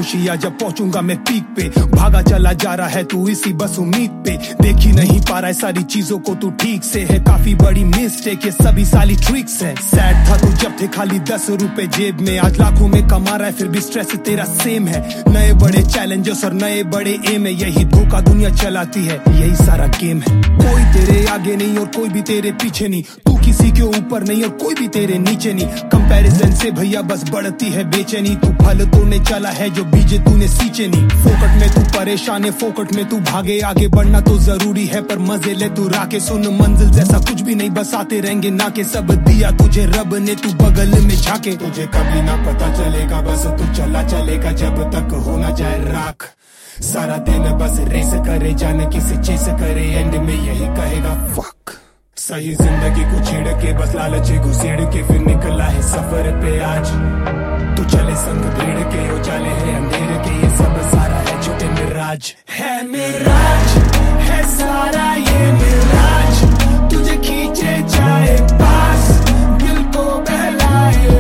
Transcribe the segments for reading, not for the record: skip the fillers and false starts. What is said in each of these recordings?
खुशी आ जब पहुंचूंगा मैं पीक पे। भागा चला जा रहा है तू इसी बस उम्मीद पे, देख ही नहीं पा रहा है सारी चीजों को तू ठीक से। है काफी बड़ी मिस्टेक, ये सभी साली ट्रिक्स है। सैड था तू जब थे खाली 10 रुपए जेब में, आज लाखों में कमा रहा है फिर भी स्ट्रेस तेरा सेम है। नए बड़े चैलेंजेस और नए बड़े एम है, यही धोखा दुनिया चलाती है, यही सारा गेम है। कोई तेरे आगे नहीं और कोई भी तेरे पीछे नहीं, तू किसी के ऊपर नहीं और कोई भी तेरे नीचे नहीं। कंपैरिजन से भैया बस बढ़ती है बेचैनी, तू फल तोड़ने चला है जो बीजे तूने सींचे नहीं। फोकट में तू परेशान है, फोकट में तू भागे, आगे बढ़ना तो जरूरी है पर मजे ले तू राके। सुन मंजिल जैसा कुछ भी नहीं, बस आते रहेंगे ना के, सब दिया तुझे रब ने तू बगल में झाके। तुझे कभी ना पता चलेगा, बस तू चला चलेगा जब तक हो ना जाए राख। सारा दिन बस रेस करे, जाने किसे चेस करे, एंड में यही कहेगा फक। सही जिंदगी को छेड़ के बस लालच घुसेड़ के फिर निकला है सफर पे आज। तू चले संग भीड़ के, उजाले है अंधेरे के, ये सब सारा है झूठे मिराज। है मिराज है सारा ये मिराज, तुझे खींचे जाए पास, दिल को बहलाए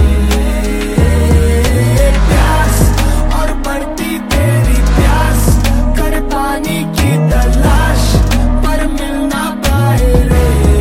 रे प्यास, और बढ़ती तेरी प्यास, कर पानी की तलाश पर मिल ना पाए रे।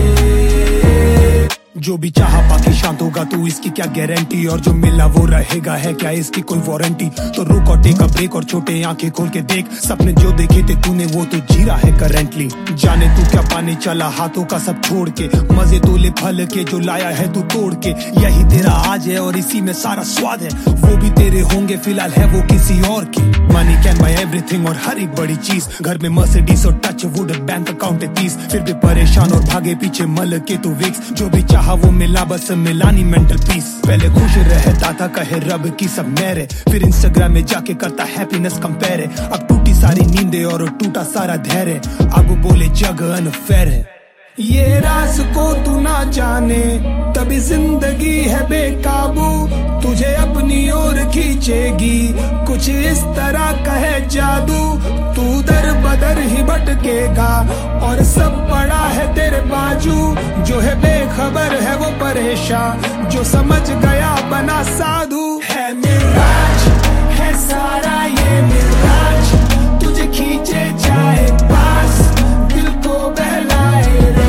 जो भी चाहा बाकी शांत होगा तू, इसकी क्या गारंटी, और जो मिला वो रहेगा, है क्या इसकी कोई वारंटी। तो रुक और टेक अ ब्रेक और छोटे आंखें खोल के देख, सपने जो देखे थे तूने वो तो जी रहा है करेंटली। जाने तू क्या पाने चला हाथों का सब छोड़ के, मजे तो ले फल के जो लाया है तू तोड़ के। यही तेरा आज है और इसी में सारा स्वाद है, वो भी तेरे होंगे फिलहाल है वो किसी और की। मनी कैन बाय एवरीथिंग और हर एक बड़ी चीज, घर में मर्सिडीज और टच वुड, बैंक अकाउंट 30, फिर भी परेशान और भागे पीछे मल के तू विक्स। जो भी चाहा वो मिला, बस मिलानी मेंटल पीस। पहले खुश रहता था कहे रब की सब मेरे, फिर इंस्टाग्राम में जाके करता हैप्पीनेस कंपेयर। अब टूटी सारी नींदें और टूटा सारा धैर्य, अब बोले जग अनफेयर है। ये राज को तू ना जाने तभी जिंदगी है बेकाबू, तुझे अपनी ओर खींचेगी कुछ इस तरह का है जादू। तू दर बदर ही भटकेगा और सब पड़ा है तेरे बाजू, जो है बेखबर है वो परेशान, जो समझ गया बना साधु। है मिराज है सारा ये मिराज, तुझे खींचे जाए पास, दिल को बहलाए रे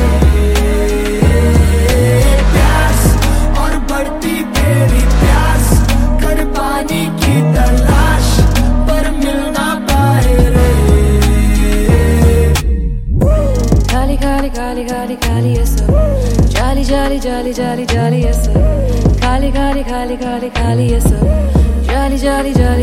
प्यास, और बढ़ती तेरी प्यास, कर पानी की तलाश पर मिल ना पाए रे। खाली खाली खाली खाली खाली ये सब, जाली जाली जाली जाली जाली ये सब, खाली खाली खाली खाली खाली ये सब, जाली जाली जाली